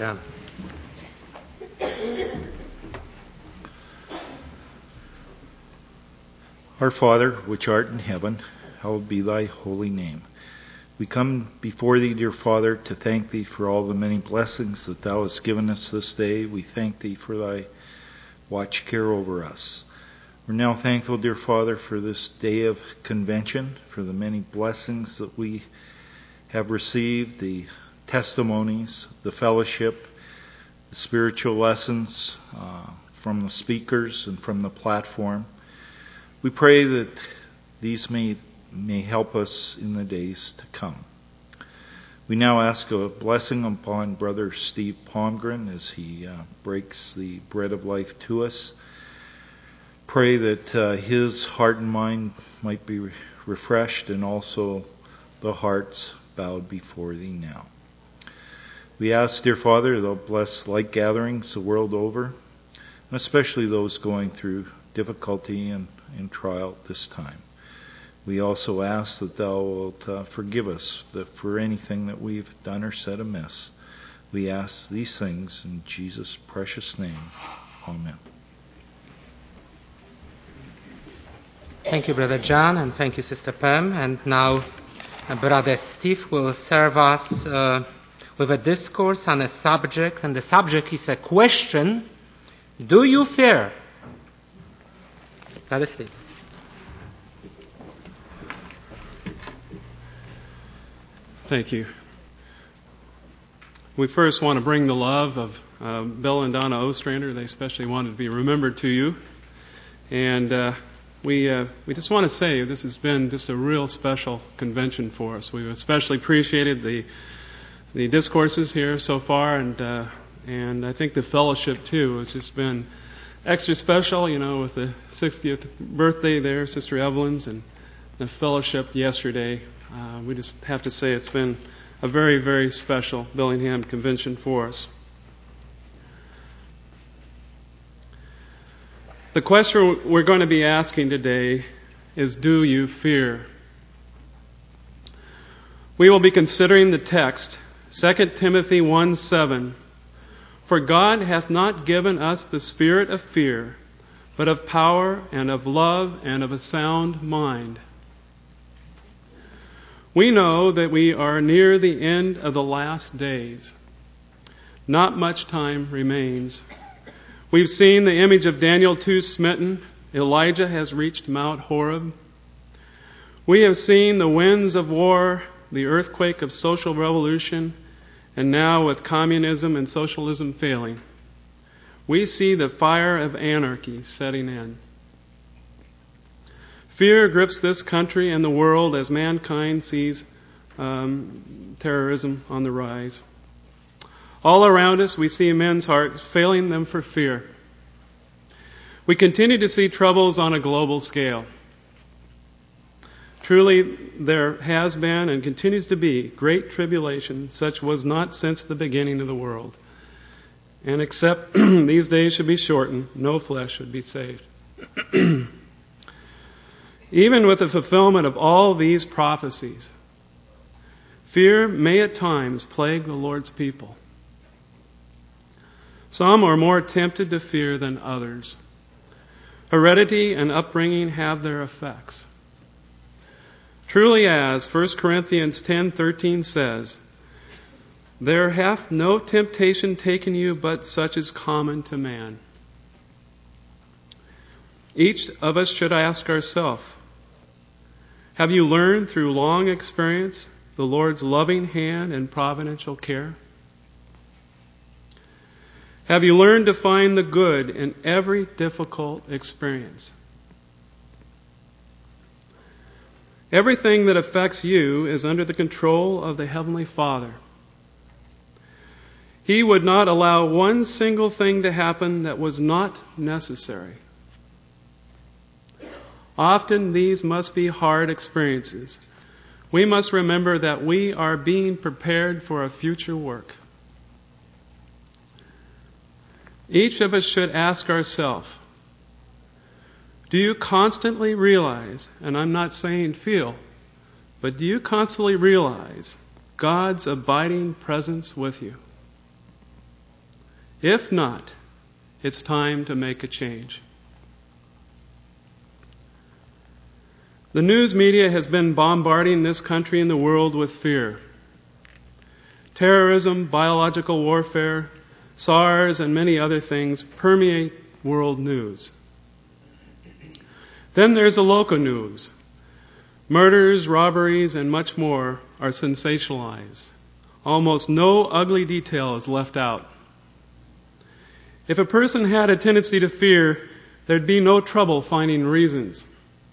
John. Our Father, which art in heaven, hallowed be thy holy name. We come before thee, dear Father, to thank thee for all the many blessings that thou hast given us this day. We thank thee for thy watch care over us. We're now thankful, dear Father, for this day of convention, for the many blessings that we have received, the testimonies, the fellowship, the spiritual lessons from the speakers and from the platform. We pray that these may help us in the days to come. We now ask a blessing upon Brother Steve Palmgren as he breaks the bread of life to us. Pray that his heart and mind might be refreshed, and also the hearts bowed before thee now. We ask, dear Father, thou bless like gatherings the world over, and especially those going through difficulty and trial at this time. We also ask that thou wilt forgive us for anything that we've done or said amiss. We ask these things in Jesus' precious name. Amen. Thank you, Brother John, and thank you, Sister Pam. And now Brother Steve will serve us with a discourse on a subject, and the subject is a question: do you fear? Brother Steve. Thank you. We first want to bring the love of Bill and Donna Ostrander. They especially wanted to be remembered to you. And we just want to say this has been just a real special convention for us. We've especially appreciated the discourses here so far, and I think the fellowship too has just been extra special, with the 60th birthday there, Sister Evelyn's, and the fellowship yesterday. We just have to say it's been a very, very special Bellingham convention for us. The question we're going to be asking today is, do you fear? We will be considering the text, 2 Timothy 1:7. For God hath not given us the spirit of fear, but of power and of love and of a sound mind. We know that we are near the end of the last days. Not much time remains. We've seen the image of Daniel 2 smitten. Elijah has reached Mount Horeb. We have seen the winds of war, the earthquake of social revolution, and now with communism and socialism failing, we see the fire of anarchy setting in. Fear grips this country and the world as mankind sees terrorism on the rise. All around us, we see men's hearts failing them for fear. We continue to see troubles on a global scale. Truly, there has been and continues to be great tribulation, such was not since the beginning of the world. And except these days should be shortened, no flesh should be saved. Even with the fulfillment of all these prophecies, fear may at times plague the Lord's people. Some are more tempted to fear than others. Heredity and upbringing have their effects. Truly, as 1 Corinthians 10:13 says, there hath no temptation taken you but such as common to man. Each of us should ask ourselves, have you learned through long experience the Lord's loving hand and providential care? Have you learned to find the good in every difficult experience? Everything that affects you is under the control of the Heavenly Father. He would not allow one single thing to happen that was not necessary. Often these must be hard experiences. We must remember that we are being prepared for a future work. Each of us should ask ourselves, do you constantly realize, and I'm not saying feel, but do you constantly realize God's abiding presence with you? If not, it's time to make a change. The news media has been bombarding this country and the world with fear. Terrorism, biological warfare, SARS, and many other things permeate world news. Then there's the local news. Murders, robberies, and much more are sensationalized. Almost no ugly detail is left out. If a person had a tendency to fear, there'd be no trouble finding reasons.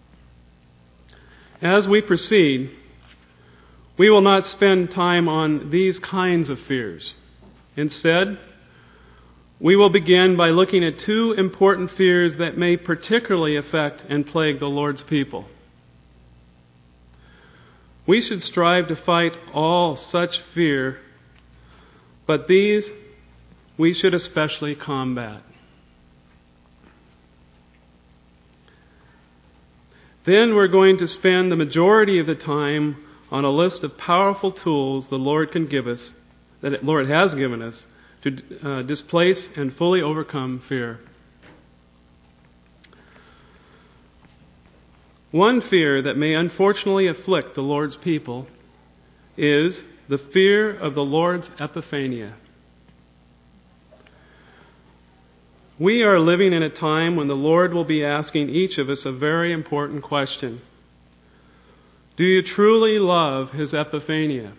As we proceed, we will not spend time on these kinds of fears. Instead, we will begin by looking at two important fears that may particularly affect and plague the Lord's people. We should strive to fight all such fear, but these we should especially combat. Then we're going to spend the majority of the time on a list of powerful tools the Lord can give us, that the Lord has given us, to displace and fully overcome fear. One fear that may unfortunately afflict the Lord's people is the fear of the Lord's epiphania. We are living in a time when the Lord will be asking each of us a very important question. Do you truly love His epiphania?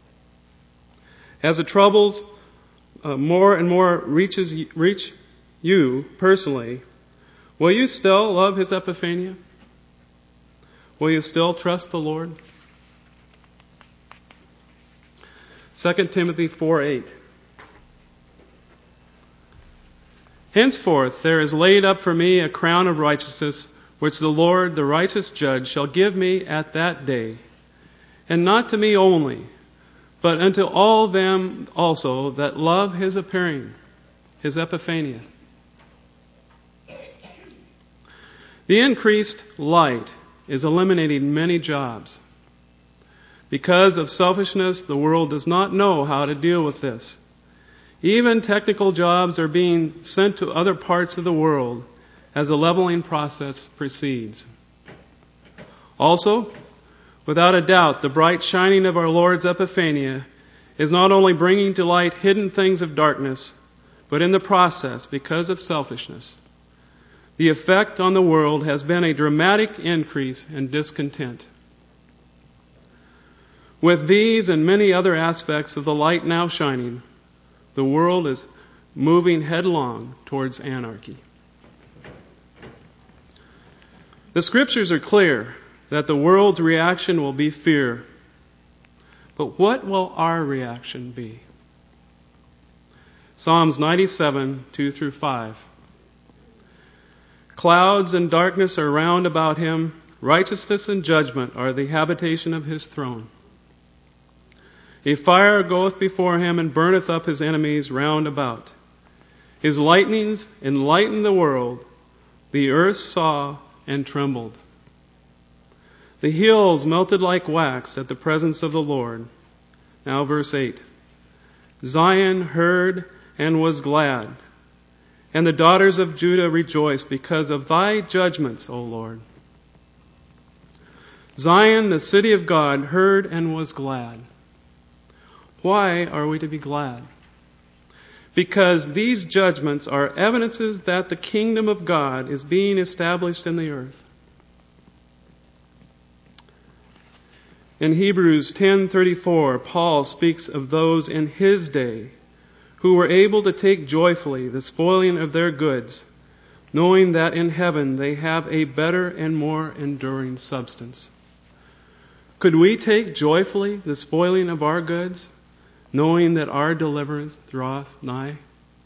As the troubles more and more reach you personally, will you still love His epiphania? Will you still trust the Lord? 2 Timothy 4:8. Henceforth there is laid up for me a crown of righteousness, which the Lord, the righteous judge, shall give me at that day. And not to me only, but unto all them also that love His appearing, His epiphania. The increased light is eliminating many jobs. Because of selfishness, the world does not know how to deal with this. Even technical jobs are being sent to other parts of the world as the leveling process proceeds. Also, without a doubt, the bright shining of our Lord's epiphania is not only bringing to light hidden things of darkness, but in the process, because of selfishness, the effect on the world has been a dramatic increase in discontent. With these and many other aspects of the light now shining, the world is moving headlong towards anarchy. The Scriptures are clear that the world's reaction will be fear. But what will our reaction be? Psalms 97, 2-5. Clouds and darkness are round about Him. Righteousness and judgment are the habitation of His throne. A fire goeth before Him and burneth up His enemies round about. His lightnings enlighten the world. The earth saw and trembled. The hills melted like wax at the presence of the Lord. Now verse 8. Zion heard and was glad, and the daughters of Judah rejoiced because of Thy judgments, O Lord. Zion, the city of God, heard and was glad. Why are we to be glad? Because these judgments are evidences that the kingdom of God is being established in the earth. In Hebrews 10:34, Paul speaks of those in his day who were able to take joyfully the spoiling of their goods, knowing that in heaven they have a better and more enduring substance. Could we take joyfully the spoiling of our goods, knowing that our deliverance draweth nigh?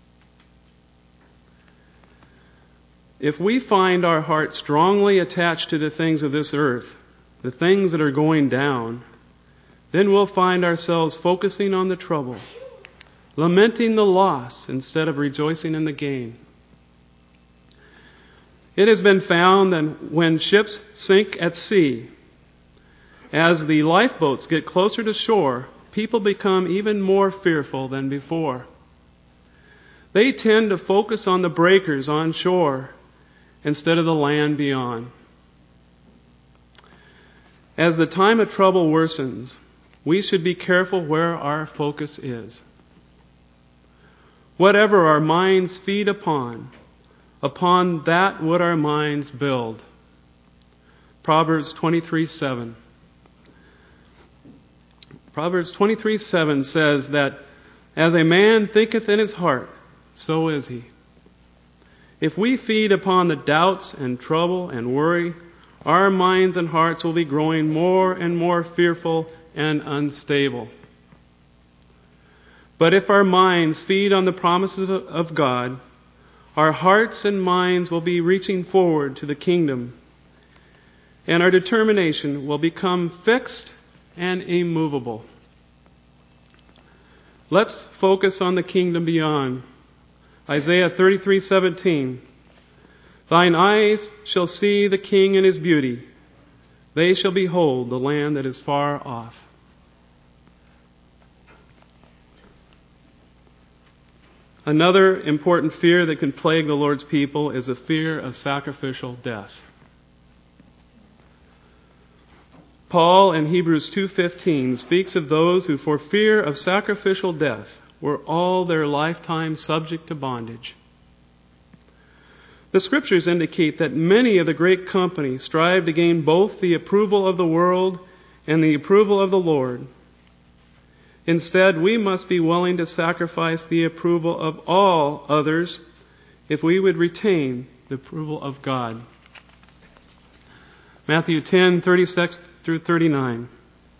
If we find our heart strongly attached to the things of this earth, the things that are going down, then we'll find ourselves focusing on the trouble, lamenting the loss instead of rejoicing in the gain. It has been found that when ships sink at sea, as the lifeboats get closer to shore, people become even more fearful than before. They tend to focus on the breakers on shore instead of the land beyond. As the time of trouble worsens, we should be careful where our focus is. Whatever our minds feed upon that would our minds build. Proverbs 23:7. Proverbs 23:7 says that as a man thinketh in his heart, so is he. If we feed upon the doubts and trouble and worry, our minds and hearts will be growing more and more fearful and unstable. But if our minds feed on the promises of God, our hearts and minds will be reaching forward to the kingdom, and our determination will become fixed and immovable. Let's focus on the kingdom beyond. Isaiah 33:17. Thine eyes shall see the King in his beauty. They shall behold the land that is far off. Another important fear that can plague the Lord's people is the fear of sacrificial death. Paul in Hebrews 2:15 speaks of those who for fear of sacrificial death were all their lifetime subject to bondage. The Scriptures indicate that many of the great company strive to gain both the approval of the world and the approval of the Lord. Instead, we must be willing to sacrifice the approval of all others if we would retain the approval of God. Matthew 10:36 through 39.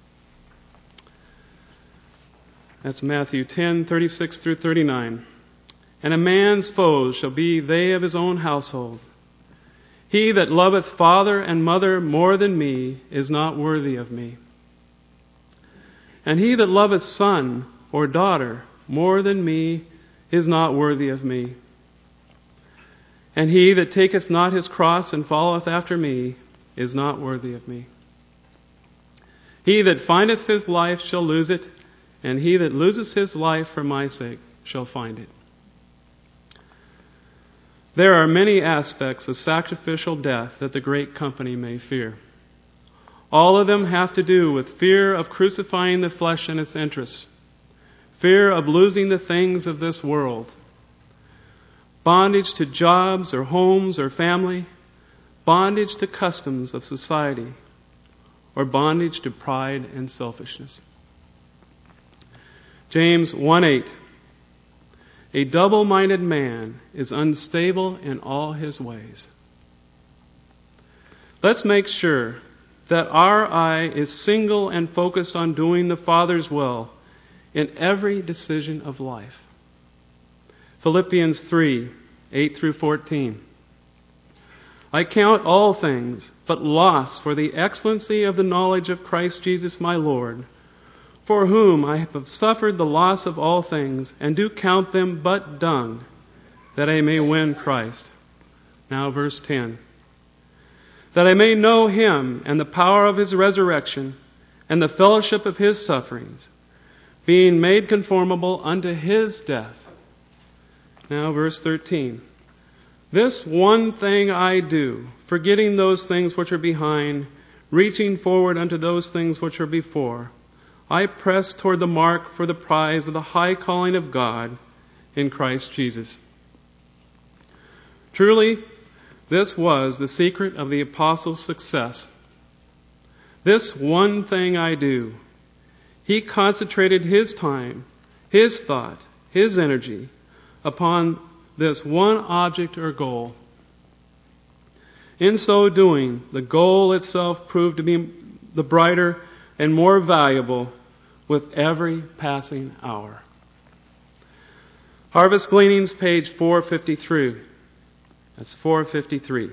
That's Matthew 10:36 through 39. And a man's foes shall be they of his own household. He that loveth father and mother more than me is not worthy of me. And he that loveth son or daughter more than me is not worthy of me. And he that taketh not his cross and followeth after me is not worthy of me. He that findeth his life shall lose it, and he that loses his life for my sake shall find it. There are many aspects of sacrificial death that the great company may fear. All of them have to do with fear of crucifying the flesh and its interests, fear of losing the things of this world, bondage to jobs or homes or family, bondage to customs of society, or bondage to pride and selfishness. James 1:8. A double-minded man is unstable in all his ways. Let's make sure that our eye is single and focused on doing the Father's will in every decision of life. Philippians 3:8 through 14. I count all things but loss for the excellency of the knowledge of Christ Jesus my Lord, for whom I have suffered the loss of all things, and do count them but dung, that I may win Christ. Now verse 10. That I may know Him and the power of His resurrection, and the fellowship of His sufferings, being made conformable unto His death. Now verse 13. This one thing I do, forgetting those things which are behind, reaching forward unto those things which are before, I press toward the mark for the prize of the high calling of God in Christ Jesus. Truly, this was the secret of the apostles' success. This one thing I do. He concentrated his time, his thought, his energy upon this one object or goal. In so doing, the goal itself proved to be the brighter and more valuable with every passing hour. Harvest Gleanings, page 453. That's 453.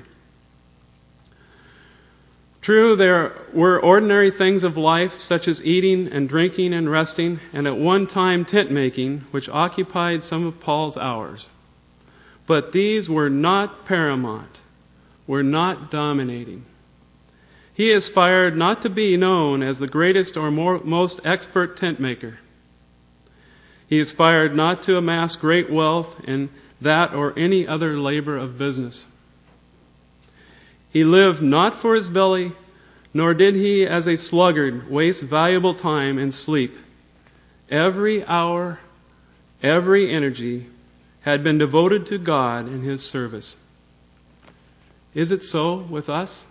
True, there were ordinary things of life, such as eating and drinking and resting, and at one time tent making, which occupied some of Paul's hours. But these were not paramount, were not dominating. He aspired not to be known as the greatest or most expert tent maker. He aspired not to amass great wealth in that or any other labor of business. He lived not for his belly, nor did he as a sluggard waste valuable time in sleep. Every hour, every energy had been devoted to God in his service. Is it so with us?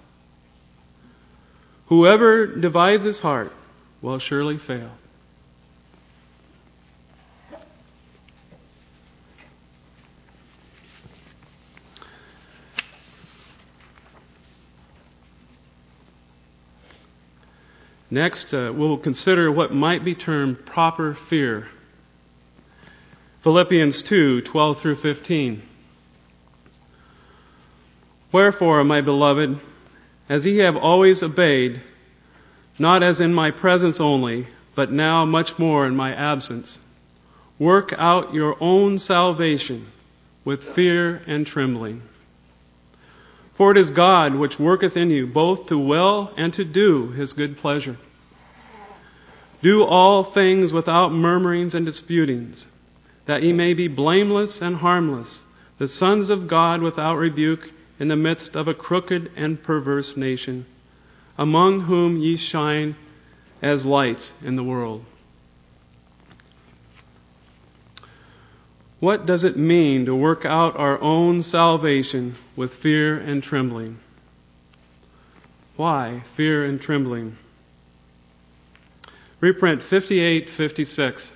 Whoever divides his heart will surely fail. Next, we'll consider what might be termed proper fear. Philippians 2:12 through 15. Wherefore, my beloved, as ye have always obeyed, not as in my presence only, but now much more in my absence, work out your own salvation with fear and trembling. For it is God which worketh in you both to will and to do his good pleasure. Do all things without murmurings and disputings, that ye may be blameless and harmless, the sons of God without rebuke, in the midst of a crooked and perverse nation, among whom ye shine as lights in the world. What does it mean to work out our own salvation with fear and trembling? Why fear and trembling? Reprint 58:56.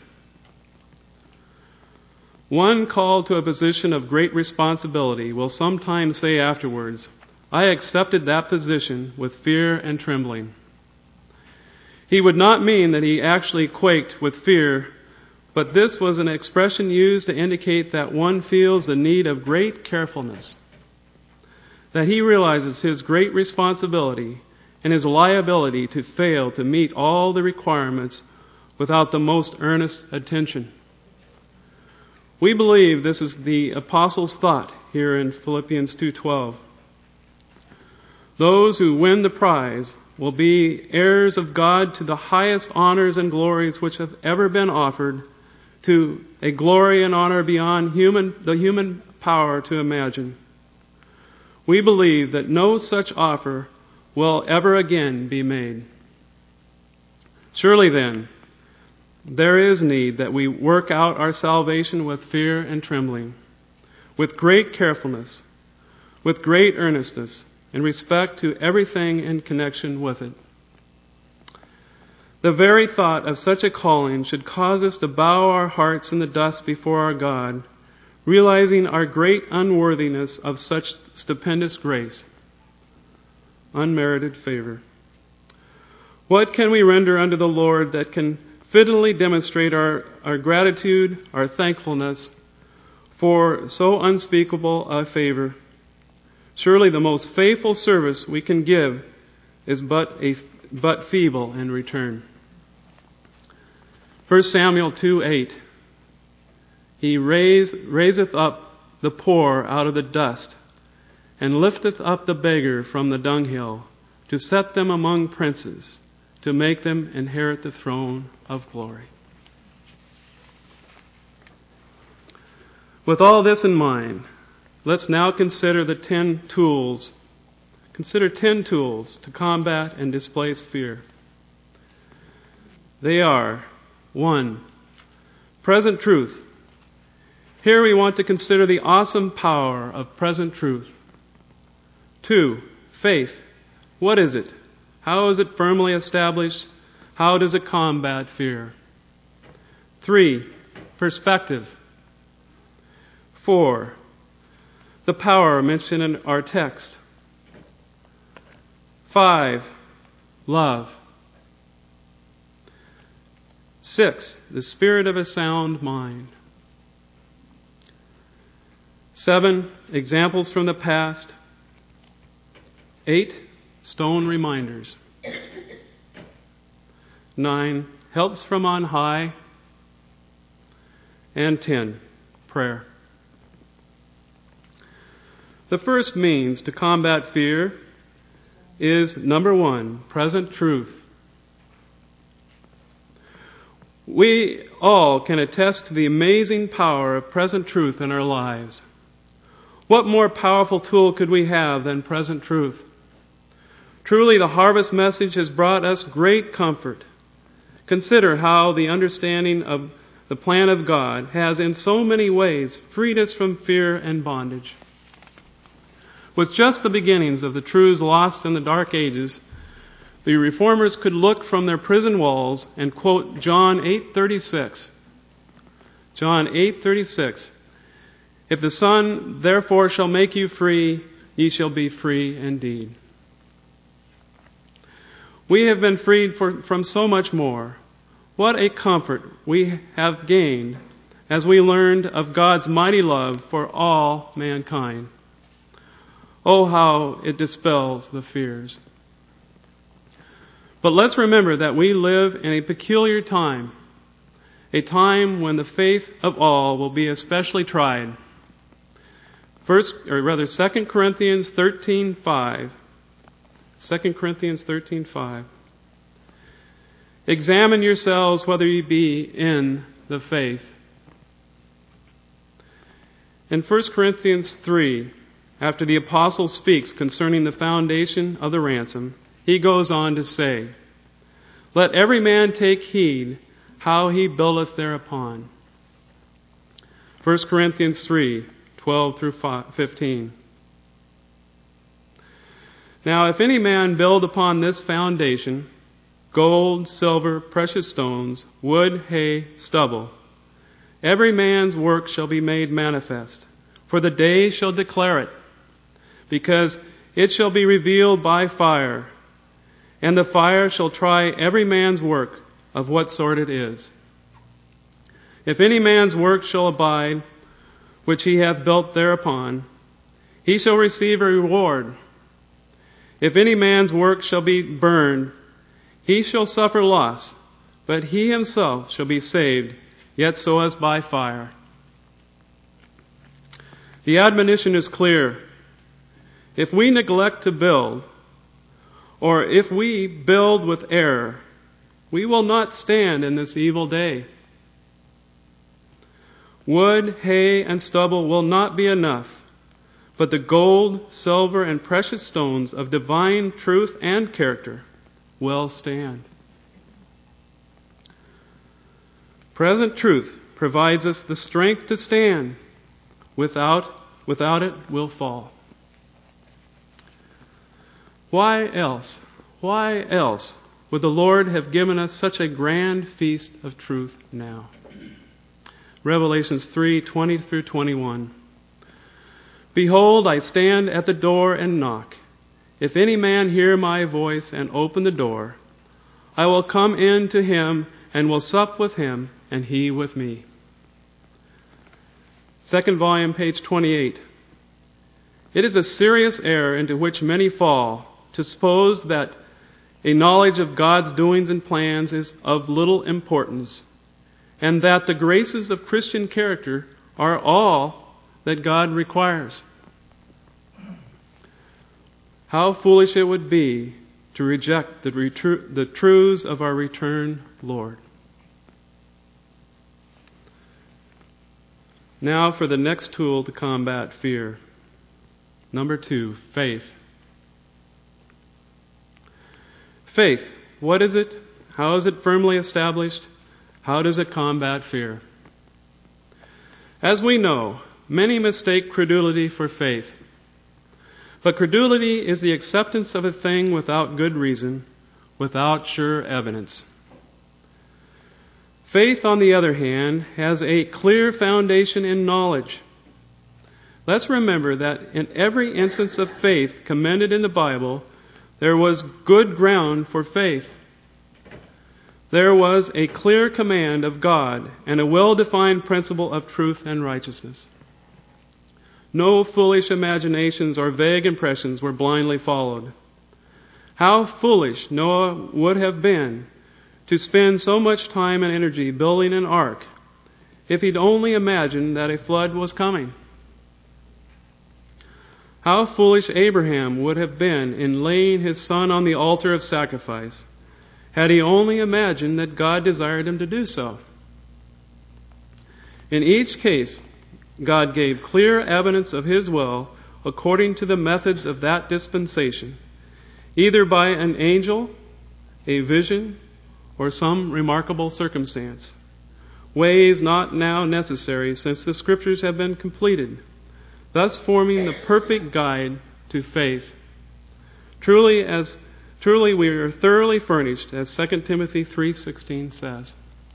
One called to a position of great responsibility will sometimes say afterwards, I accepted that position with fear and trembling. He would not mean that he actually quaked with fear, but this was an expression used to indicate that one feels the need of great carefulness, that he realizes his great responsibility and his liability to fail to meet all the requirements without the most earnest attention. We believe this is the apostle's thought here in Philippians 2:12. Those who win the prize will be heirs of God to the highest honors and glories which have ever been offered, to a glory and honor beyond the human power to imagine. We believe that no such offer will ever again be made. Surely then, there is need that we work out our salvation with fear and trembling, with great carefulness, with great earnestness, in respect to everything in connection with it. The very thought of such a calling should cause us to bow our hearts in the dust before our God, realizing our great unworthiness of such stupendous grace, unmerited favor. What can we render unto the Lord that can fittily demonstrate our gratitude, our thankfulness for so unspeakable a favor? Surely the most faithful service we can give is but feeble in return. 1 Samuel 2:8. He raiseth up the poor out of the dust, and lifteth up the beggar from the dunghill, to set them among princes, to make them inherit the throne of glory. With all this in mind, let's now consider 10 tools to combat and displace fear. They are: 1. Present truth. Here we want to consider the awesome power of present truth. 2. Faith. What is it? How is it firmly established? How does it combat fear? 3. Perspective. 4. The power mentioned in our text. 5. Love. 6. The spirit of a sound mind. 7. Examples from the past. 8. Stone reminders. 9. Helps from on high. And 10. Prayer. The first means to combat fear is, number 1, present truth. We all can attest to the amazing power of present truth in our lives. What more powerful tool could we have than present truth? Truly, the harvest message has brought us great comfort. Consider how the understanding of the plan of God has in so many ways freed us from fear and bondage. With just the beginnings of the truths lost in the dark ages, the reformers could look from their prison walls and quote John 8:36. John 8:36. If the Son therefore shall make you free, ye shall be free indeed. We have been freed from so much more. What a comfort we have gained as we learned of God's mighty love for all mankind. Oh, how it dispels the fears. But let's remember that we live in a peculiar time, a time when the faith of all will be especially tried. 2 Corinthians 13:5. 2 Corinthians 13:5. Examine yourselves whether ye be in the faith. In 1 Corinthians 3, after the apostle speaks concerning the foundation of the ransom, he goes on to say, let every man take heed how he buildeth thereupon. 1 Corinthians 3:12 through 15. Now if any man build upon this foundation, gold, silver, precious stones, wood, hay, stubble, every man's work shall be made manifest, for the day shall declare it, because it shall be revealed by fire, and the fire shall try every man's work of what sort it is. If any man's work shall abide, which he hath built thereupon, he shall receive a reward. If any man's work shall be burned, he shall suffer loss, but he himself shall be saved, yet so as by fire. The admonition is clear. If we neglect to build, or if we build with error, we will not stand in this evil day. Wood, hay, and stubble will not be enough, but the gold, silver, and precious stones of divine truth and character will stand. Present truth provides us the strength to stand. Without it, we'll fall. Why else would the Lord have given us such a grand feast of truth now? Revelations 3:20 through 21. Behold, I stand at the door and knock. If any man hear my voice and open the door, I will come in to him and will sup with him and he with me. Second volume, page 28. It is a serious error into which many fall to suppose that a knowledge of God's doings and plans is of little importance, and that the graces of Christian character are all that God requires. How foolish it would be to reject the truths of our returned Lord. Now for the next tool to combat fear. Number 2, faith. Faith, what is it? How is it firmly established? How does it combat fear? As we know, many mistake credulity for faith. But credulity is the acceptance of a thing without good reason, without sure evidence. Faith, on the other hand, has a clear foundation in knowledge. Let's remember that in every instance of faith commended in the Bible, there was good ground for faith. There was a clear command of God and a well-defined principle of truth and righteousness. No foolish imaginations or vague impressions were blindly followed. How foolish Noah would have been to spend so much time and energy building an ark if he'd only imagined that a flood was coming. How foolish Abraham would have been in laying his son on the altar of sacrifice had he only imagined that God desired him to do so. In each case, God gave clear evidence of His will according to the methods of that dispensation, either by an angel, a vision, or some remarkable circumstance. Ways not now necessary, since the Scriptures have been completed, thus forming the perfect guide to faith. Truly we are thoroughly furnished, as 2 Timothy 3:16 says.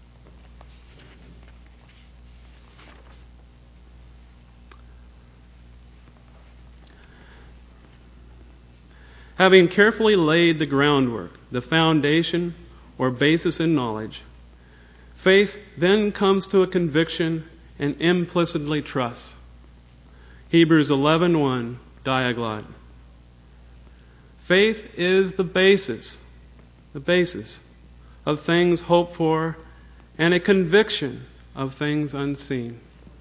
Having carefully laid the groundwork, the foundation or basis in knowledge, faith then comes to a conviction and implicitly trusts. Hebrews 11:1, Diaglott. Faith is the basis of things hoped for and a conviction of things unseen.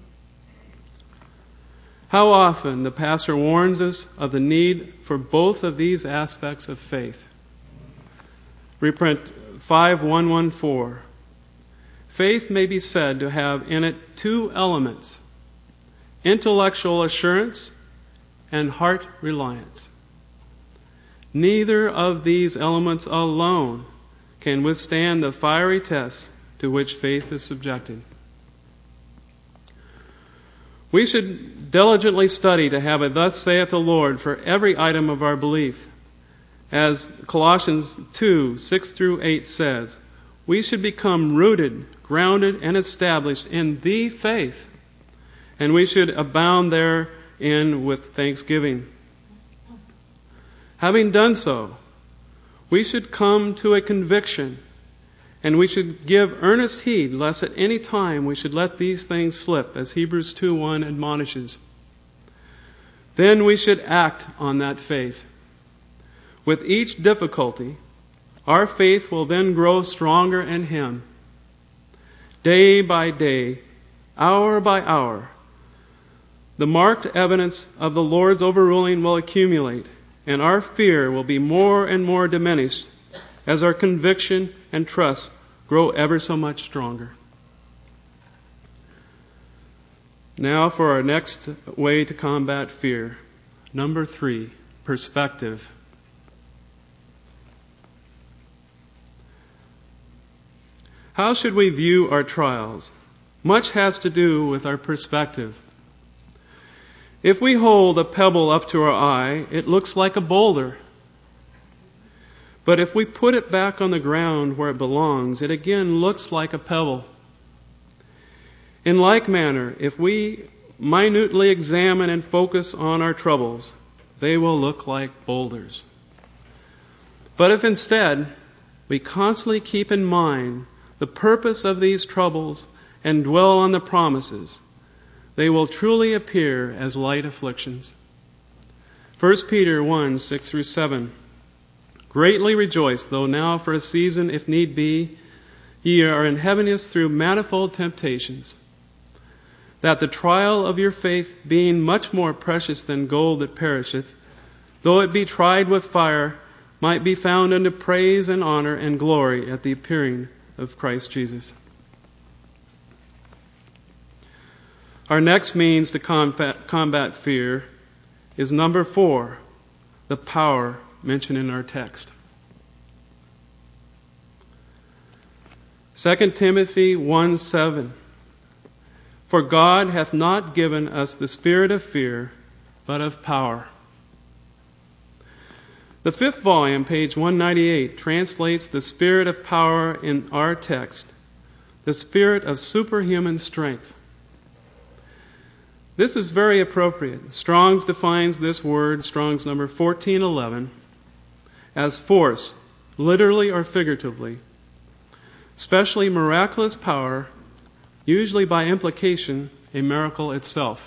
How often the pastor warns us of the need for both of these aspects of faith. Reprint 5:114. Faith may be said to have in it two elements: intellectual assurance and heart reliance. Neither of these elements alone can withstand the fiery tests to which faith is subjected. We should diligently study to have a "Thus saith the Lord" for every item of our belief. As Colossians 2:6-8 says, we should become rooted, grounded, and established in the faith, and we should abound therein with thanksgiving. Having done so, we should come to a conviction, and we should give earnest heed lest at any time we should let these things slip, as Hebrews 2:1 admonishes. Then we should act on that faith. With each difficulty, our faith will then grow stronger in Him. Day by day, hour by hour, the marked evidence of the Lord's overruling will accumulate, and our fear will be more and more diminished as our conviction and trust grow ever so much stronger. Now for our next way to combat fear. Number 3, perspective. How should we view our trials? Much has to do with our perspective. If we hold a pebble up to our eye, it looks like a boulder. But if we put it back on the ground where it belongs, it again looks like a pebble. In like manner, if we minutely examine and focus on our troubles, they will look like boulders. But if instead we constantly keep in mind the purpose of these troubles and dwell on the promises, they will truly appear as light afflictions. 1 Peter 1:6-7. Greatly rejoice, though now for a season, if need be, ye are in heaviness through manifold temptations, that the trial of your faith, being much more precious than gold that perisheth, though it be tried with fire, might be found unto praise and honor and glory at the appearing of Christ Jesus. Our next means to combat fear is number 4, the power mentioned in our text. 2 Timothy 1:7. For God hath not given us the spirit of fear, but of power. The 5th volume, page 198, translates the spirit of power in our text, the spirit of superhuman strength. This is very appropriate. Strong's defines this word, Strong's number 1411, as force, literally or figuratively, especially miraculous power, usually by implication a miracle itself.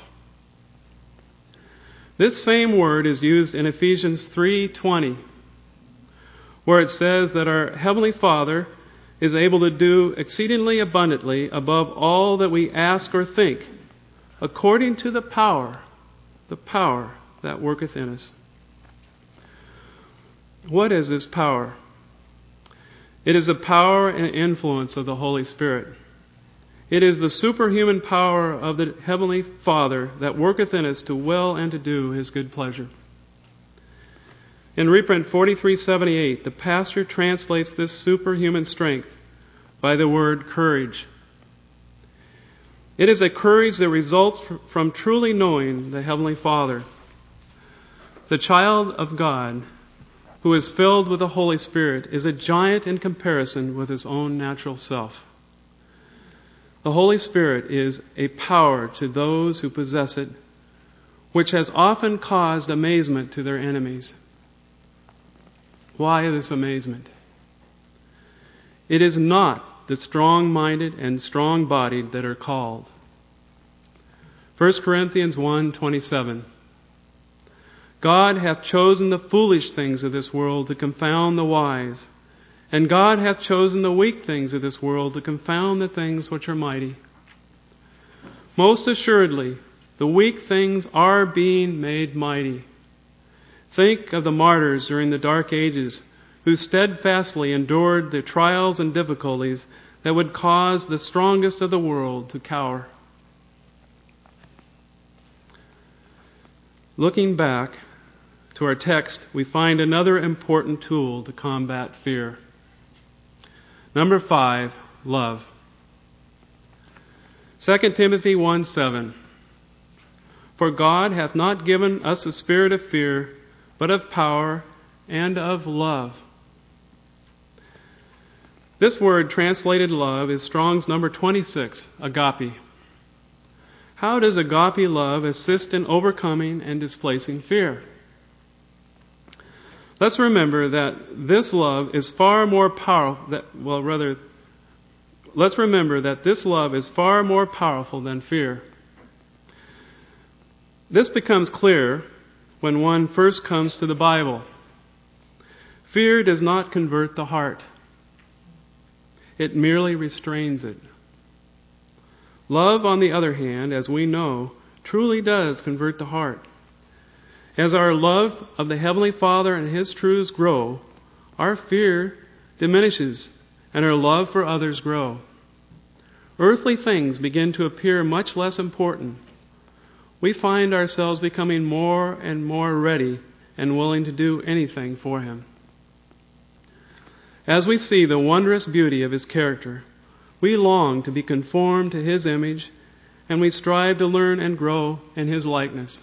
This same word is used in Ephesians 3:20, where it says that our Heavenly Father is able to do exceedingly abundantly above all that we ask or think, according to the power that worketh in us. What is this power? It is the power and influence of the Holy Spirit. It is the superhuman power of the Heavenly Father that worketh in us to will and to do His good pleasure. In reprint 4378, the pastor translates this superhuman strength by the word courage. It is a courage that results from truly knowing the Heavenly Father. The child of God, who is filled with the Holy Spirit, is a giant in comparison with his own natural self. The Holy Spirit is a power to those who possess it, which has often caused amazement to their enemies. Why this amazement? It is not the strong-minded and strong-bodied that are called. 1 Corinthians 1:27. God hath chosen the foolish things of this world to confound the wise, and God hath chosen the weak things of this world to confound the things which are mighty. Most assuredly, the weak things are being made mighty. Think of the martyrs during the Dark Ages who steadfastly endured the trials and difficulties that would cause the strongest of the world to cower. Looking back to our text, we find another important tool to combat fear. Number 5, love. 2 Timothy 1:7. For God hath not given us a spirit of fear, but of power and of love. This word translated love is Strong's number 26, agape. How does agape love assist in overcoming and displacing fear? Let's remember that this love is far more powerful, let's remember that this love is far more powerful than fear. This becomes clear when one first comes to the Bible. Fear does not convert the heart. It merely restrains it. Love, on the other hand, as we know, truly does convert the heart. As our love of the Heavenly Father and His truths grow, our fear diminishes and our love for others grow. Earthly things begin to appear much less important. We find ourselves becoming more and more ready and willing to do anything for Him. As we see the wondrous beauty of His character, we long to be conformed to His image, and we strive to learn and grow in His likeness.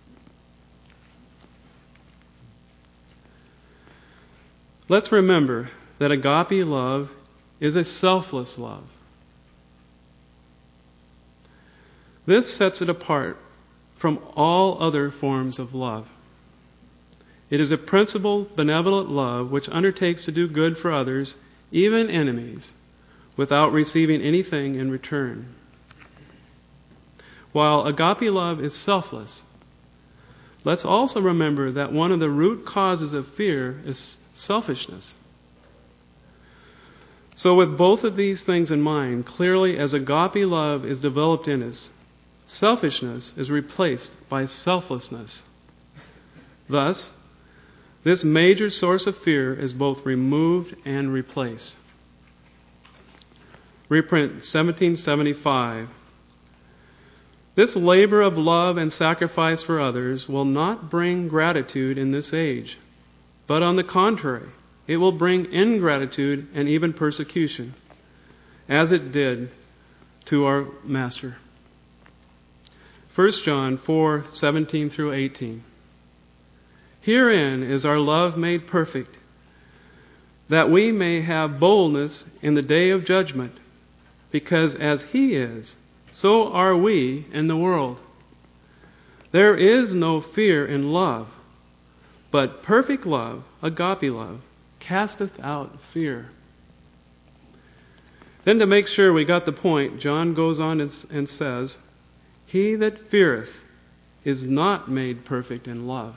Let's remember that agape love is a selfless love. This sets it apart from all other forms of love. It is a principled, benevolent love which undertakes to do good for others, even enemies, without receiving anything in return. While agape love is selfless, let's also remember that one of the root causes of fear is selfishness. So with both of these things in mind, clearly as agape love is developed in us, selfishness is replaced by selflessness. Thus, this major source of fear is both removed and replaced. Reprint 1775. This labor of love and sacrifice for others will not bring gratitude in this age, but on the contrary, it will bring ingratitude and even persecution, as it did to our Master. 1 John 4:17 through 18. Herein is our love made perfect, that we may have boldness in the day of judgment, because as He is, so are we in the world. There is no fear in love, but perfect love, agape love, casteth out fear. Then to make sure we got the point, John goes on and says, He that feareth is not made perfect in love.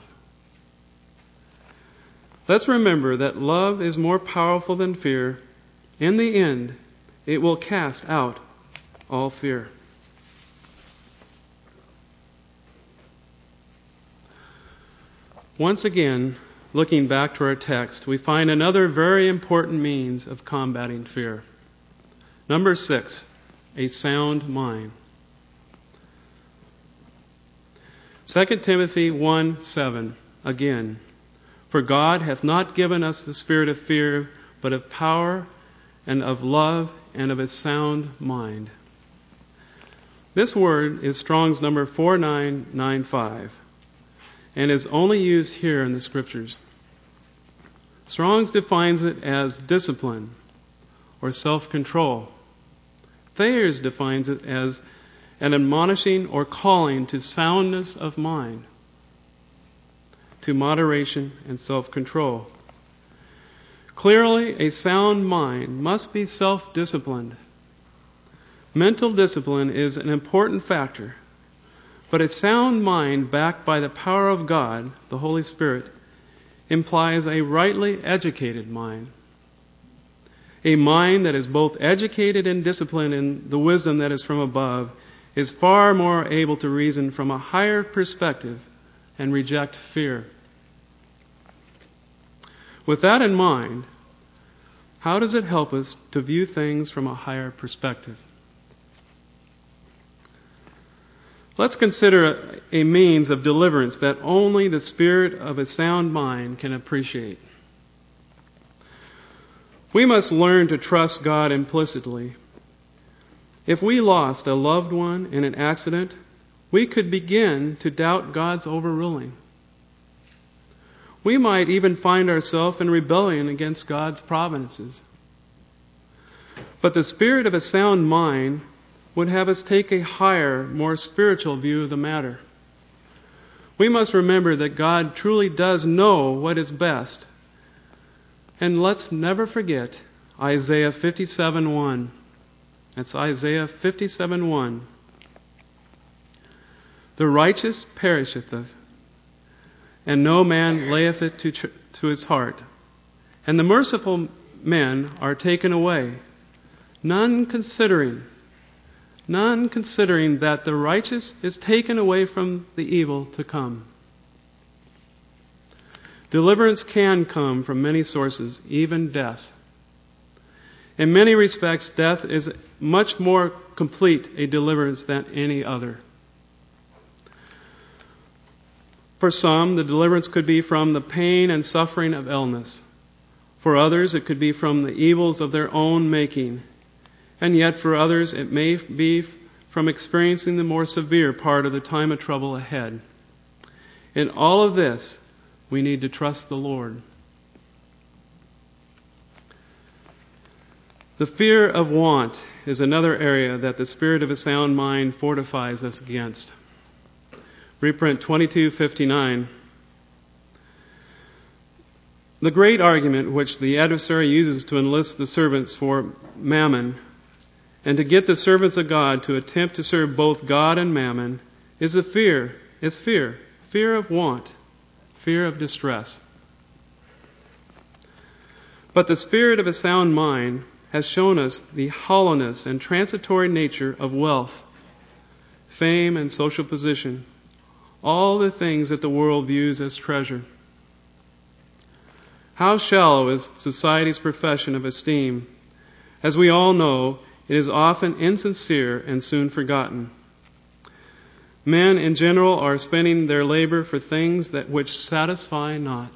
Let's remember that love is more powerful than fear. In the end, it will cast out all fear. Once again, looking back to our text, we find another very important means of combating fear. Number 6, a sound mind. 2 Timothy 1:7, again, "For God hath not given us the spirit of fear, but of power and of love and of a sound mind." This word is Strong's number 4995 and is only used here in the Scriptures. Strong's defines it as discipline or self-control. Thayer's defines it as an admonishing or calling to soundness of mind, to moderation and self-control. Clearly, a sound mind must be self-disciplined. Mental discipline is an important factor, but a sound mind backed by the power of God, the Holy Spirit, implies a rightly educated mind. A mind that is both educated and disciplined in the wisdom that is from above is far more able to reason from a higher perspective and reject fear. With that in mind, how does it help us to view things from a higher perspective? Let's consider a means of deliverance that only the spirit of a sound mind can appreciate. We must learn to trust God implicitly. If we lost a loved one in an accident, we could begin to doubt God's overruling. We might even find ourselves in rebellion against God's providences. But the spirit of a sound mind would have us take a higher, more spiritual view of the matter. We must remember that God truly does know what is best. And let's never forget Isaiah 57:1. That's Isaiah 57:1. "The righteous perisheth, and no man layeth it to his heart. And the merciful men are taken away, none considering that the righteous is taken away from the evil to come." Deliverance can come from many sources, even death. In many respects, death is much more complete a deliverance than any other. For some, the deliverance could be from the pain and suffering of illness. For others, it could be from the evils of their own making. And yet for others, it may be from experiencing the more severe part of the time of trouble ahead. In all of this, we need to trust the Lord. The fear of want is another area that the spirit of a sound mind fortifies us against. Reprint 2259. The great argument which the adversary uses to enlist the servants for mammon and to get the servants of God to attempt to serve both God and mammon is fear of want, fear of distress. But the spirit of a sound mind has shown us the hollowness and transitory nature of wealth, fame, and social position, all the things that the world views as treasure. How shallow is society's profession of esteem. As we all know, it is often insincere and soon forgotten. Men in general are spending their labor for things which satisfy not.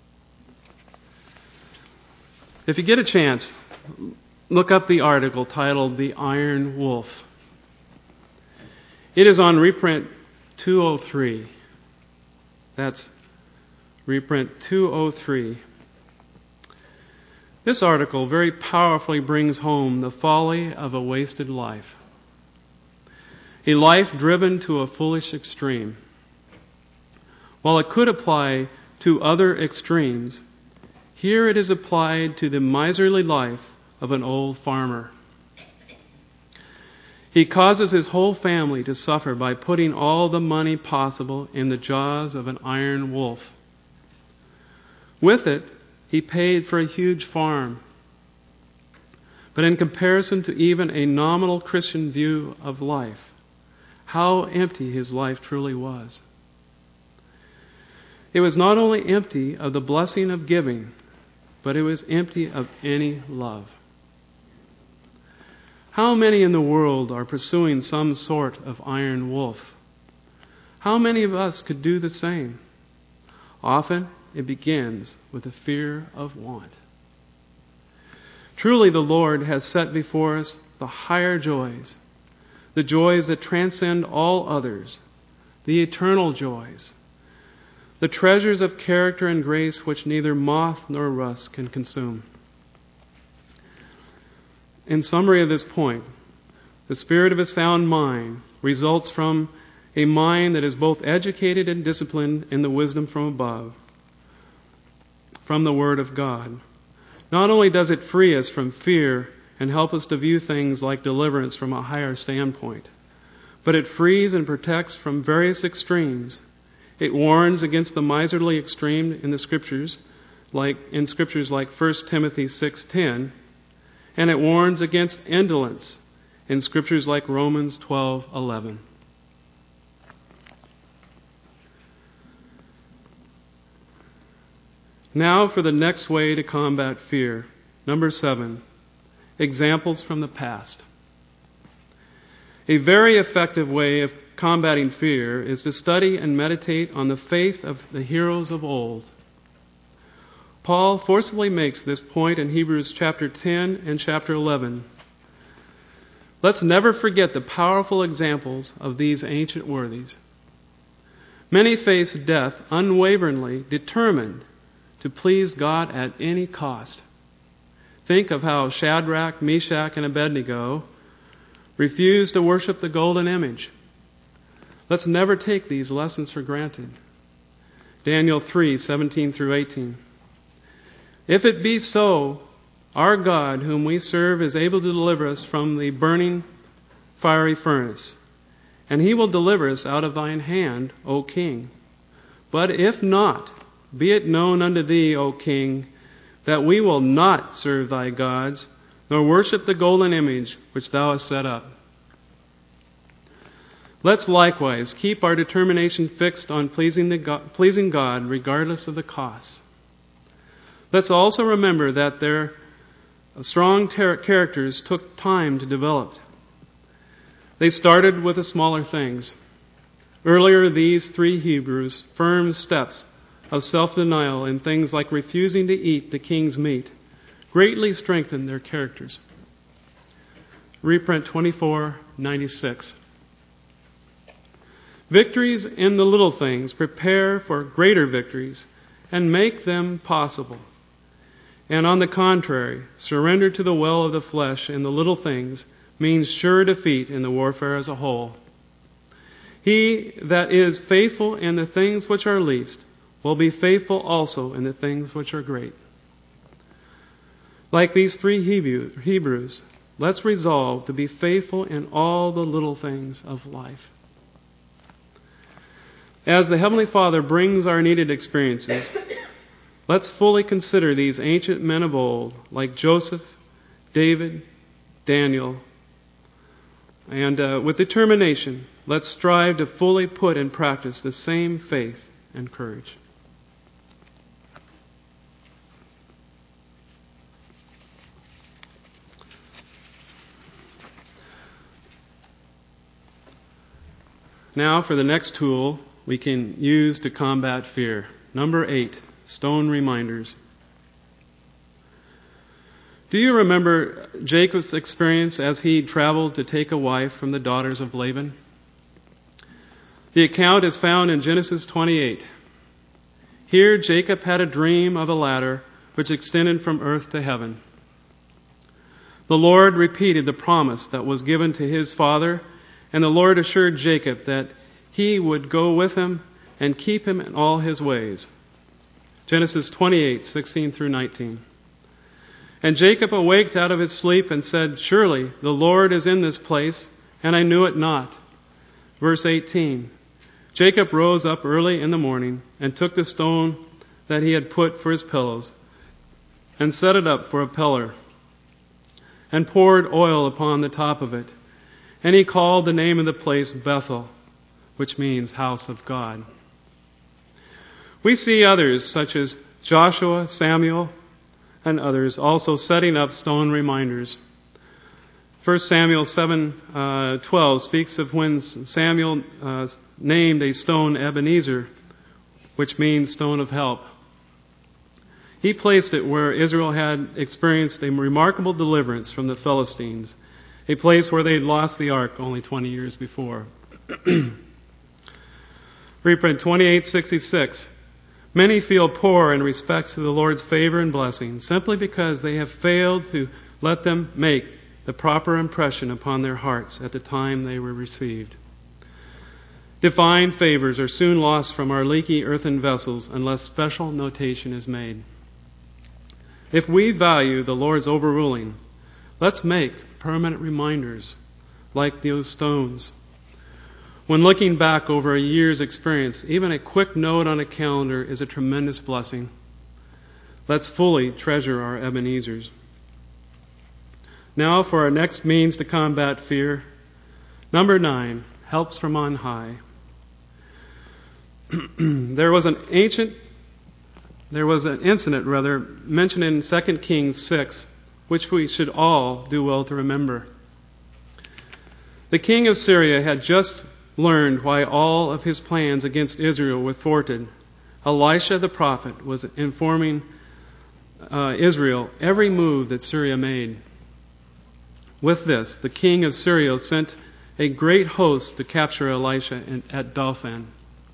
If you get a chance, look up the article titled "The Iron Wolf." It is on reprint 203. That's reprint 203. This article very powerfully brings home the folly of a wasted life. A life driven to a foolish extreme. While it could apply to other extremes, here it is applied to the miserly life of an old farmer. He causes his whole family to suffer by putting all the money possible in the jaws of an iron wolf. With it, he paid for a huge farm. But in comparison to even a nominal Christian view of life, how empty his life truly was. It was not only empty of the blessing of giving, but it was empty of any love. How many in the world are pursuing some sort of iron wolf? How many of us could do the same? Often it begins with a fear of want. Truly the Lord has set before us the higher joys, the joys that transcend all others, the eternal joys, the treasures of character and grace which neither moth nor rust can consume. In summary of this point, the spirit of a sound mind results from a mind that is both educated and disciplined in the wisdom from above, from the Word of God. Not only does it free us from fear and help us to view things like deliverance from a higher standpoint, but it frees and protects from various extremes. It warns against the miserly extreme in the Scriptures, like 1 Timothy 6:10, and it warns against indolence in Scriptures like Romans 12:11. Now for the next way to combat fear. Number 7, examples from the past. A very effective way of combating fear is to study and meditate on the faith of the heroes of old. Paul forcibly makes this point in Hebrews chapter 10 and chapter 11. Let's never forget the powerful examples of these ancient worthies. Many faced death unwaveringly, determined to please God at any cost. Think of how Shadrach, Meshach, and Abednego refused to worship the golden image. Let's never take these lessons for granted. Daniel 3:17 through 18. If it be so, our God, whom we serve, is able to deliver us from the burning fiery furnace, and He will deliver us out of thine hand, O King. But if not, be it known unto thee, O King, that we will not serve thy gods, nor worship the golden image which thou hast set up. Let's likewise keep our determination fixed on pleasing God regardless of the cost. Let's also remember that their strong characters took time to develop. They started with the smaller things. Earlier, these 3 Hebrews' firm steps of self-denial in things like refusing to eat the king's meat greatly strengthened their characters. Reprint 2496. Victories in the little things prepare for greater victories and make them possible. And on the contrary, surrender to the will of the flesh in the little things means sure defeat in the warfare as a whole. He that is faithful in the things which are least will be faithful also in the things which are great. Like these 3 Hebrews, let's resolve to be faithful in all the little things of life. As the Heavenly Father brings our needed experiences, let's fully consider these ancient men of old, like Joseph, David, Daniel, and with determination, let's strive to fully put in practice the same faith and courage. Now for the next tool we can use to combat fear. Number 8, stone reminders. Do you remember Jacob's experience as he traveled to take a wife from the daughters of Laban? The account is found in Genesis 28. Here Jacob had a dream of a ladder which extended from earth to heaven. The Lord repeated the promise that was given to his father, and the Lord assured Jacob that he would go with him and keep him in all his ways. Genesis 28:16 through 19. And Jacob awaked out of his sleep and said, Surely the Lord is in this place, and I knew it not. Verse 18. Jacob rose up early in the morning and took the stone that he had put for his pillows and set it up for a pillar and poured oil upon the top of it. And he called the name of the place Bethel, which means house of God. We see others, such as Joshua, Samuel, and others, also setting up stone reminders. 1 Samuel 7:12 speaks of when Samuel named a stone Ebenezer, which means stone of help. He placed it where Israel had experienced a remarkable deliverance from the Philistines, a place where they had lost the ark only 20 years before. Reprint 28:66. Many feel poor in respect to the Lord's favor and blessing simply because they have failed to let them make the proper impression upon their hearts at the time they were received. Divine favors are soon lost from our leaky earthen vessels unless special notation is made. If we value the Lord's overruling, let's make permanent reminders like those stones. When looking back over a year's experience, even a quick note on a calendar is a tremendous blessing. Let's fully treasure our Ebenezers. Now for our next means to combat fear. Number 9, helps from on high. There was an incident mentioned in 2 Kings 6, which we should all do well to remember. The king of Syria had just learned why all of his plans against Israel were thwarted. Elisha the prophet was informing Israel every move that Syria made. With this, the king of Syria sent a great host to capture Elisha at Dothan.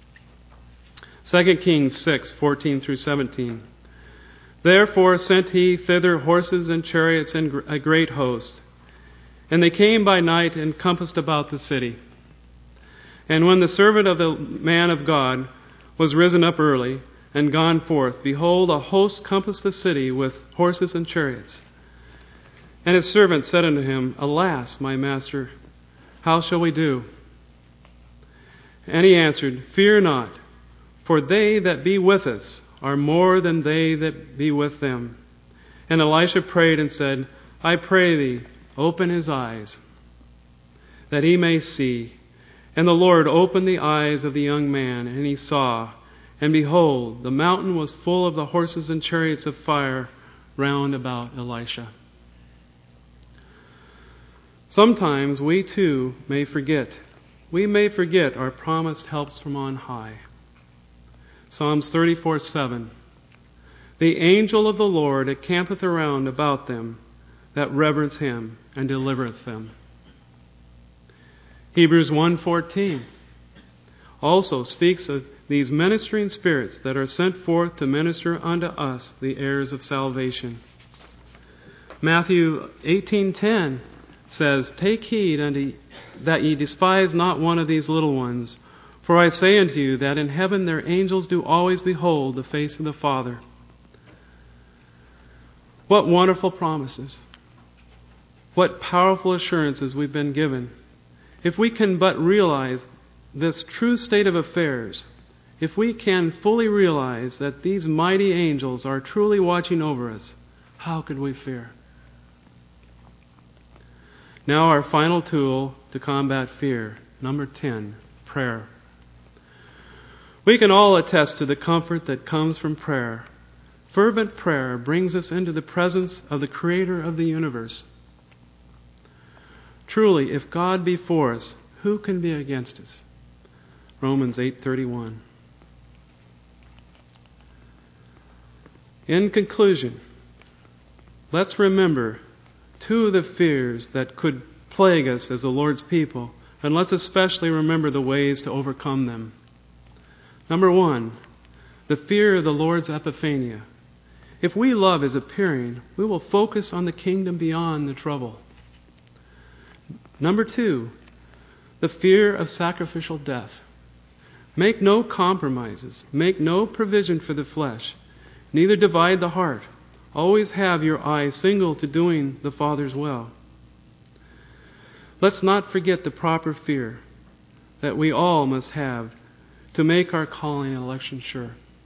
2 Kings 6:14 through 17. Therefore sent he thither horses and chariots and a great host. And they came by night and compassed about the city. And when the servant of the man of God was risen up early and gone forth, behold, a host compassed the city with horses and chariots. And his servant said unto him, Alas, my master, how shall we do? And he answered, Fear not, for they that be with us are more than they that be with them. And Elisha prayed and said, I pray thee, open his eyes, that he may see. And the Lord opened the eyes of the young man, and he saw. And behold, the mountain was full of the horses and chariots of fire round about Elisha. Sometimes we too may forget. We may forget our promised helps from on high. Psalms 34:7. The angel of the Lord encampeth around about them that reverence him and delivereth them. Hebrews 1:14 also speaks of these ministering spirits that are sent forth to minister unto us, the heirs of salvation. Matthew 18:10 says, Take heed that ye despise not one of these little ones, for I say unto you that in heaven their angels do always behold the face of the Father. What wonderful promises. What powerful assurances we've been given. If we can but realize this true state of affairs, if we can fully realize that these mighty angels are truly watching over us, how could we fear? Now our final tool to combat fear, number 10, prayer. We can all attest to the comfort that comes from prayer. Fervent prayer brings us into the presence of the Creator of the universe. Truly, if God be for us, who can be against us? Romans 8:31. In conclusion, let's remember two of the fears that could plague us as the Lord's people, and let's especially remember the ways to overcome them. Number 1, the fear of the Lord's epiphania. If we love His appearing, we will focus on the kingdom beyond the trouble. Number 2, the fear of sacrificial death. Make no compromises. Make no provision for the flesh. Neither divide the heart. Always have your eye single to doing the Father's will. Let's not forget the proper fear that we all must have to make our calling and election sure.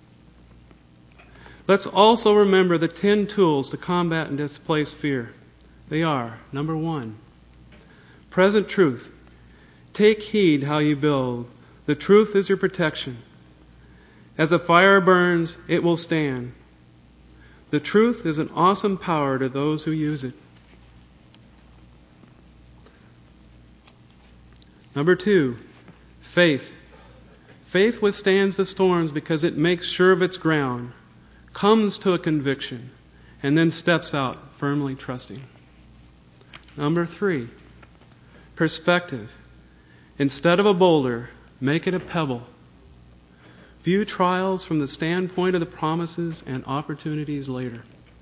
Let's also remember the 10 tools to combat and displace fear. They are, number 1, present truth. Take heed how you build. The truth is your protection. As a fire burns, it will stand. The truth is an awesome power to those who use it. Number 2, faith. Faith withstands the storms because it makes sure of its ground, comes to a conviction, and then steps out firmly trusting. Number 3, perspective. Instead of a boulder, make it a pebble. View trials from the standpoint of the promises and opportunities later.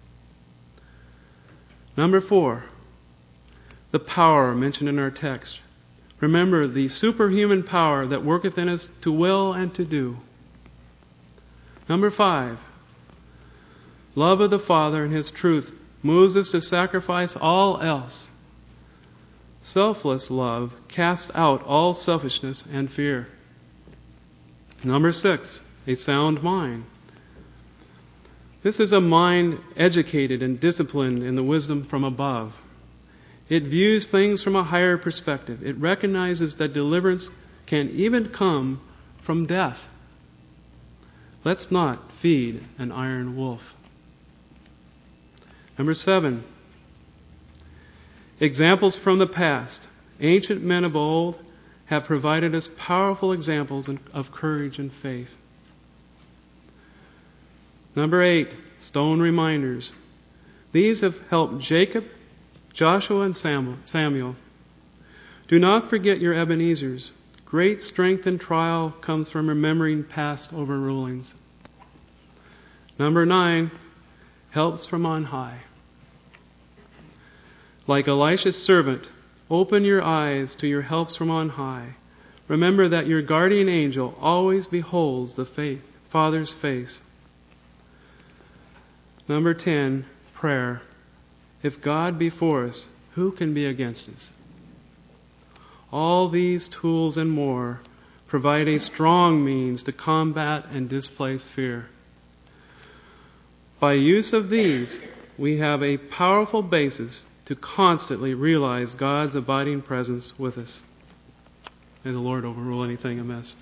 Number 4, the power mentioned in our text. Remember the superhuman power that worketh in us to will and to do. Number 5, love of the Father and His truth moves us to sacrifice all else. Selfless love casts out all selfishness and fear. Number 6, a sound mind. This is a mind educated and disciplined in the wisdom from above. It views things from a higher perspective. It recognizes that deliverance can even come from death. Let's not feed an iron wolf. Number 7, examples from the past. Ancient men of old have provided us powerful examples of courage and faith. Number 8, stone reminders. These have helped Jacob, Joshua, and Samuel. Do not forget your Ebenezers. Great strength in trial comes from remembering past overrulings. Number 9, helps from on high. Like Elisha's servant, open your eyes to your helps from on high. Remember that your guardian angel always beholds the Father's face. Number 10, prayer. If God be for us, who can be against us? All these tools and more provide a strong means to combat and displace fear. By use of these, we have a powerful basis to constantly realize God's abiding presence with us. May the Lord overrule anything amiss.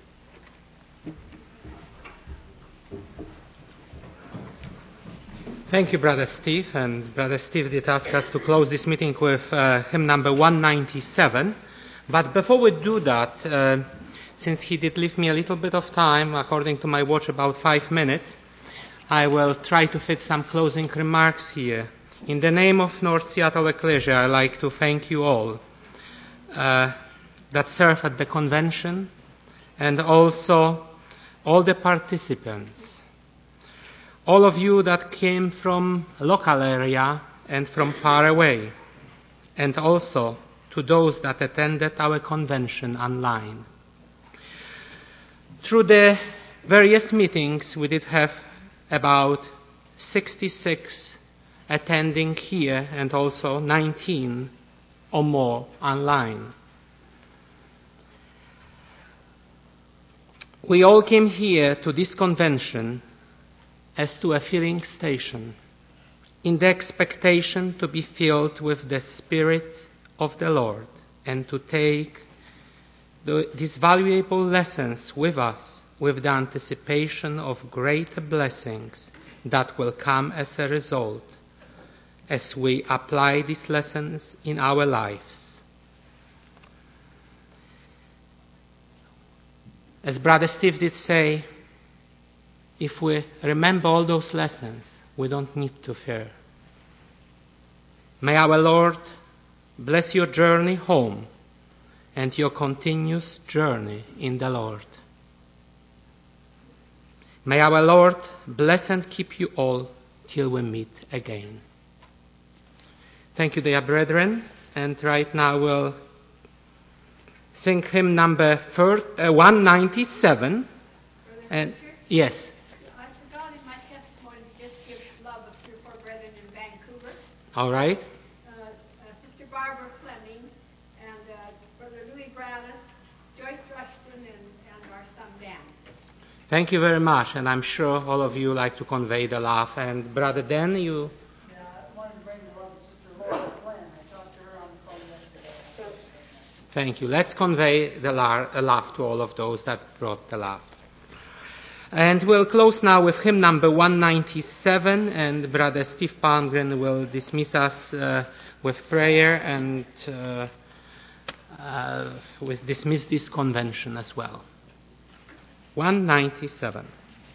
Thank you, Brother Steve. And Brother Steve did ask us to close this meeting with hymn number 197. But before we do that, since he did leave me a little bit of time, according to my watch about 5 minutes, I will try to fit some closing remarks here. In the name of North Seattle Ecclesia, I'd like to thank you all that serve at the convention, and also all the participants. All of you that came from local area and from far away, and also to those that attended our convention online. Through the various meetings, we did have about 66 attending here and also 19 or more online. We all came here to this convention as to a filling station, in the expectation to be filled with the Spirit of the Lord and to take these valuable lessons with us with the anticipation of great blessings that will come as a result as we apply these lessons in our lives. As Brother Steve did say, if we remember all those lessons, we don't need to fear. May our Lord bless your journey home and your continuous journey in the Lord. May our Lord bless and keep you all till we meet again. Thank you, dear brethren. And right now we'll sing hymn number 197. And yes. I forgot in my testimony to just give love of 3 or 4 brethren in Vancouver. All right. Sister Barbara Fleming and Brother Louis Braddis, Joyce Rushton, and our son Dan. Thank you very much, and I'm sure all of you like to convey the love. And Brother Dan, you... Yeah, I wanted to bring the love of Sister Laura Flynn. I talked to her on the phone yesterday. Thank you. Let's convey the love to all of those that brought the love. And we'll close now with hymn number 197, and Brother Steve Palmgren will dismiss us with prayer and with dismiss this convention as well. 197.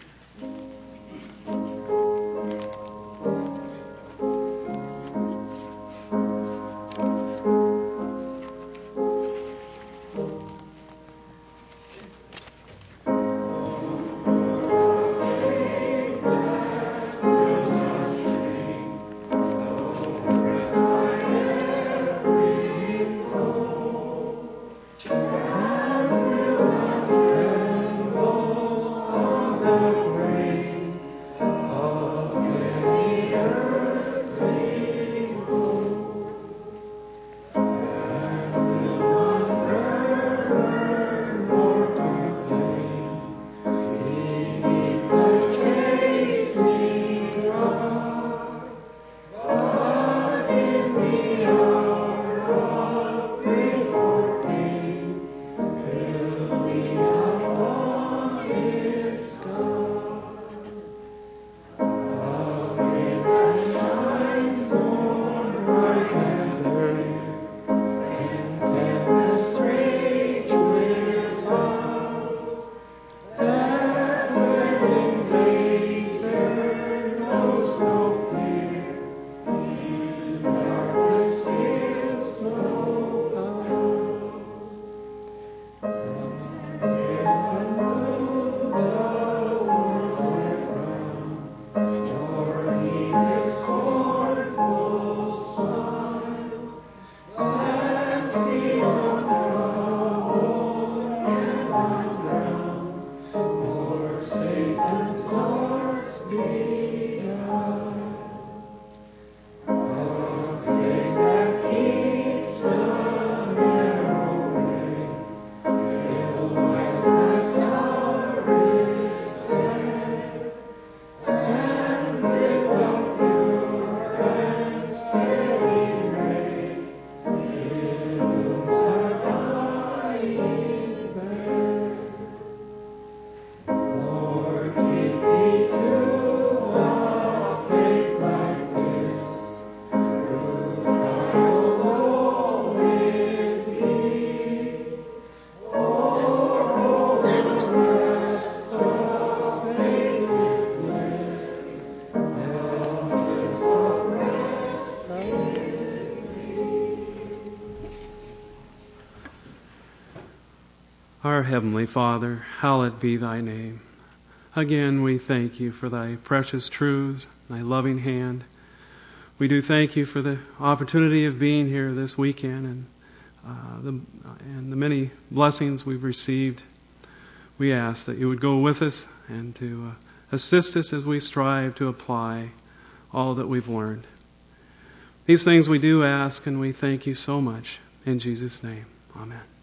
Our Heavenly Father, hallowed be thy name. Again, we thank you for thy precious truths, thy loving hand. We do thank you for the opportunity of being here this weekend and the many blessings we've received. We ask that you would go with us and to assist us as we strive to apply all that we've learned. These things we do ask, and we thank you so much. In Jesus' name, amen.